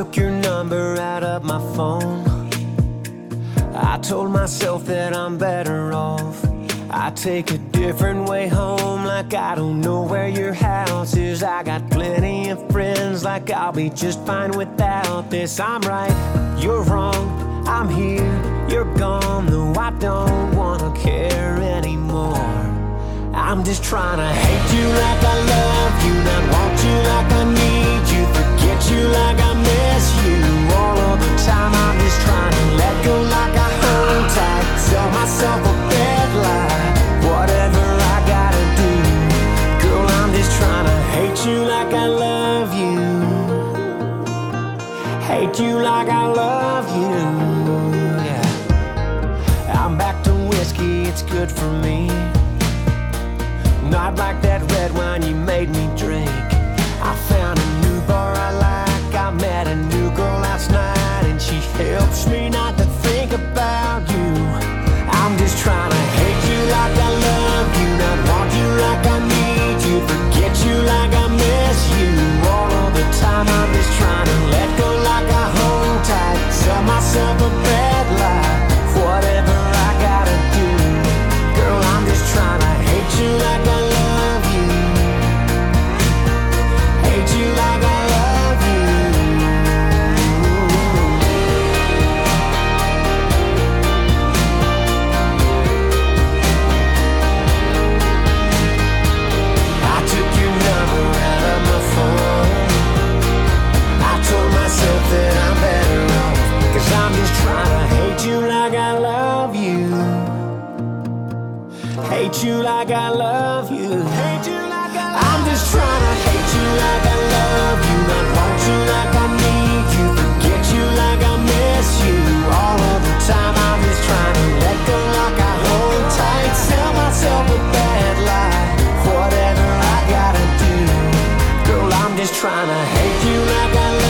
took your number out of my phone. I told myself that I'm better off. I take a different way home, like I don't know where your house is. I got plenty of friends, like I'll be just fine without this. I'm right, you're wrong, I'm here, you're gone, though I don't wanna care anymore. I'm just trying to hate you like I love you, not want you like I need you, forget you like I miss you all of the time. I'm just trying to let go like I hold tight, tell myself a bad lie, whatever I gotta do. Girl, I'm just trying to hate you like I love you, hate you like I love you, yeah. I'm back to whiskey, it's good for me. Not like that red wine you made me drink. I found a new bar I like. I met a new girl last night, and she helps me not to think about you. I'm just trying to hate you like I love you, not want you like I need you, forget you like I miss you all of the time. I'm just trying to let go like I hold tight, tell myself a bad lie, whatever I gotta do. Girl, I'm just trying to hate you like I love you, hate you like I love you. I took your number out of my phone. I told myself that I'm better off, 'cause I'm just trying to hate you like I love you, hate you like I love you, hate you like I love you. I'm just trying to hate you like I love you, not want you like I need you, forget you like I miss you all of the time. I'm just trying to let go like I hold tight, tell myself a bad lie, whatever I gotta do. Girl, I'm just trying to hate you like I love you.